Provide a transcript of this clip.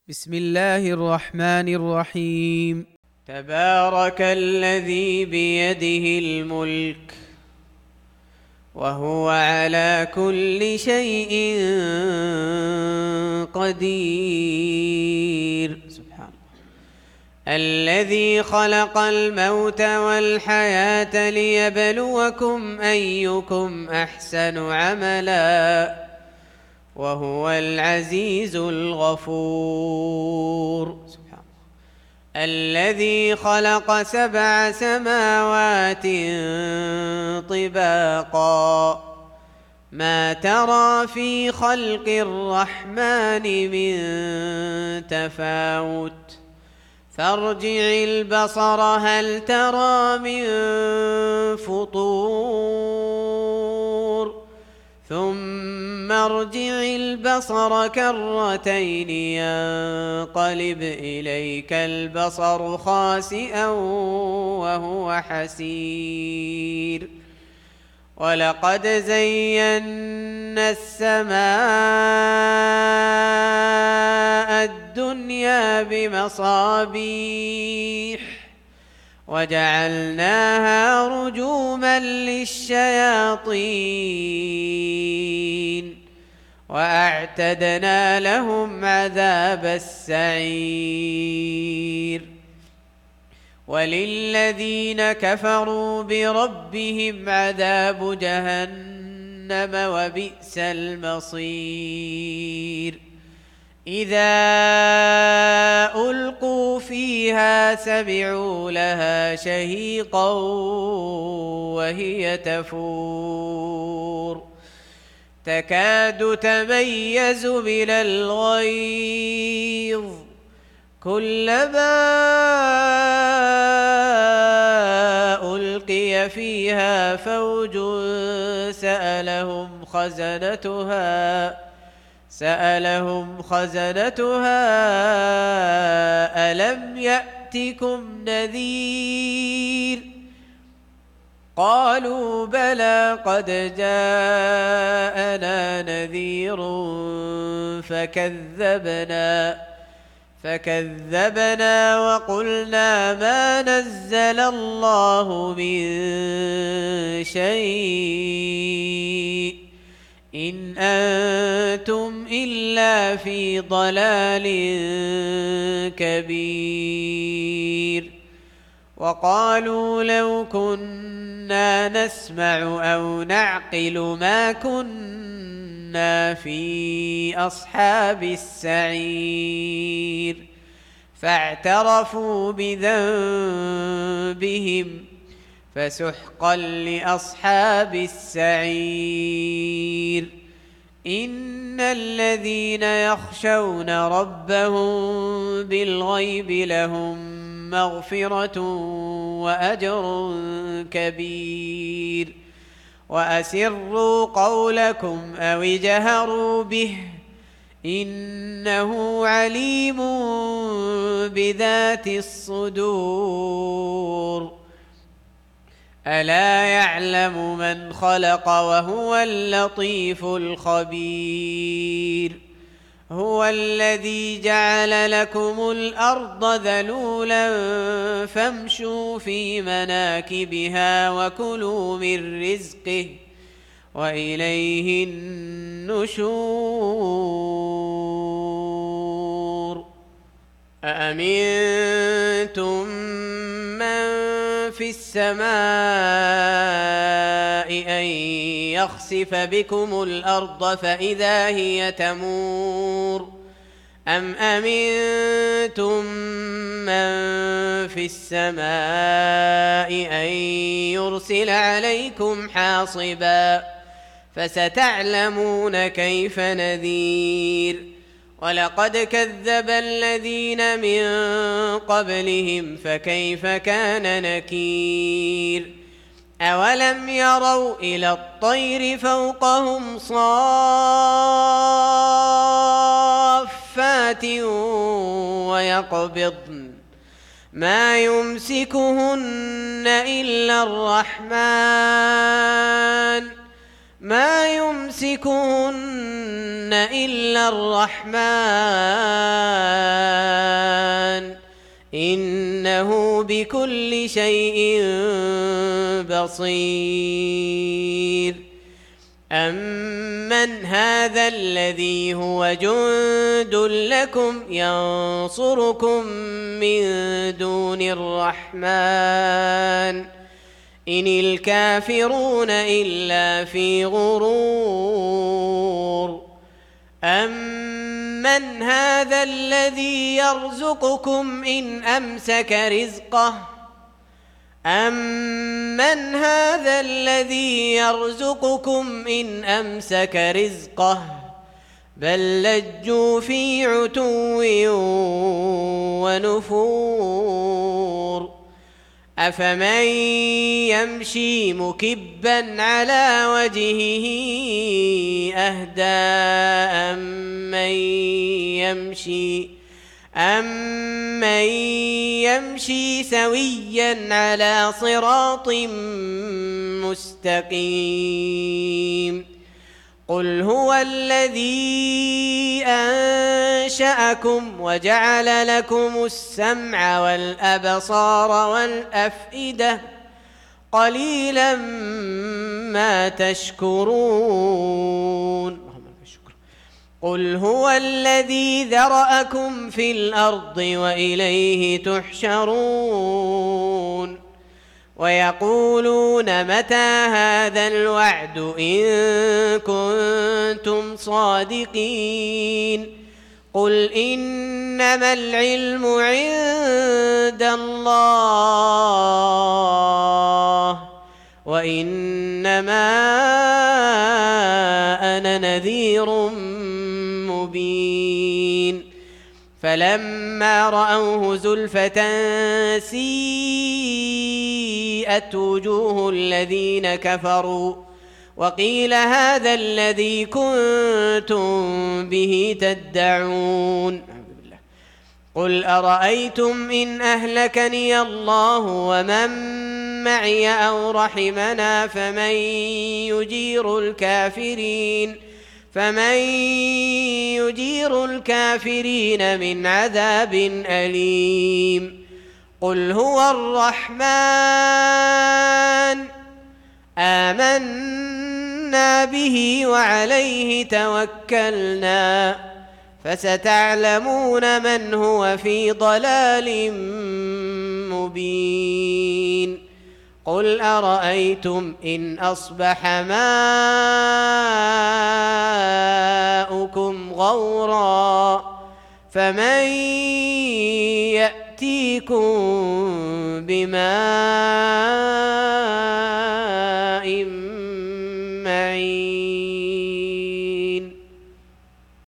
بسم الله الرحمن الرحيم. تبارك الذي بيده الملك وهو على كل شيء قدير. سبحان الله. الذي خلق الموت والحياة ليبلوكم أيكم أحسن عملا وهو العزيز الغفور. سبحان الله. الذي خلق 7 سماوات طباقا ما ترى في خلق الرحمن من تفاوت فارجع البصر هل ترى من فطور ثم ارجع البصر كرتين ينقلب إليك البصر خاسئا وهو حسير. ولقد زينا السماء الدنيا بمصابيح وجعلناها رجوما للشياطين وأعتدنا لهم عذاب السعير. وللذين كفروا بربهم عذاب جهنم وبئس المصير. إذا ألقوا فيها سمعوا لها شهيقا وهي تفور تكاد تميز من الغيظ كلما ألقي فيها فوج سألهم خزنتها ألم يأتكم نذير قالوا بلى قد جاءنا نذير فكذبنا وقلنا ما نزل الله من شيء إن أنتم إلا في ضلال كبير. وقالوا لو كنا نسمع أو نعقل ما كنا في أصحاب السعير فاعترفوا بذنبهم فسحقا لأصحاب السعير. إن الذين يخشون ربهم بالغيب لهم مغفرة وأجر كبير. وأسروا قولكم أو اجهروا به إنه عليم بذات الصدور. ألا يعلم من خلق وهو اللطيف الخبير. هو الذي جعل لكم الأرض ذلولا فامشوا في مناكبها وكلوا من رزقه وإليه النشور. أأمنتم من في السماء أن يخسف بكم الأرض فإذا هي تمور أم أمنتم من في السماء أن يرسل عليكم حاصبا فستعلمون كيف نذير. ولقد كذب الذين من قبلهم فكيف كان نكير. أولم يروا إلى الطير فوقهم صافات ويقبضن ما يمسكهن إلا الرحمن ما يمسكهن إلا الرحمن إنه بكل شيء بصير أمن هذا الذي هو جند لكم ينصركم من دون الرحمن إن الكافرون إلا في غرور أمن هذا الذي يرزقكم إن أمسك رزقه أمن هذا الذي يرزقكم إن أمسك رزقه بل لجوا في عتو ونفور أفمن يمشي مكبا على وجهه أهدى أمن يمشي سويا على صراط مستقيم قل هو الذي أنشأكم وجعل لكم السمع والأبصار والأفئدة قليلا ما تشكرون قل هو الذي ذرأكم في الأرض وإليه تحشرون ويقولون متى هذا الوعد إن كنتم صادقين قل إنما العلم عند الله وإنما أنا نذير مبين فلما رأوه زلفة سيئت وجوه الذين كفروا وقيل هذا الذي كنتم به تدعون قل أرأيتم إن أهلكني الله ومن معي أو رحمنا فمن يجير الكافرين من عذاب أليم قل هو الرحمن آمنا به وعليه توكلنا فستعلمون من هو في ضلال مبين قل أرأيتم إن أصبح ماؤكم غورا فمن يأتيكم بماء معين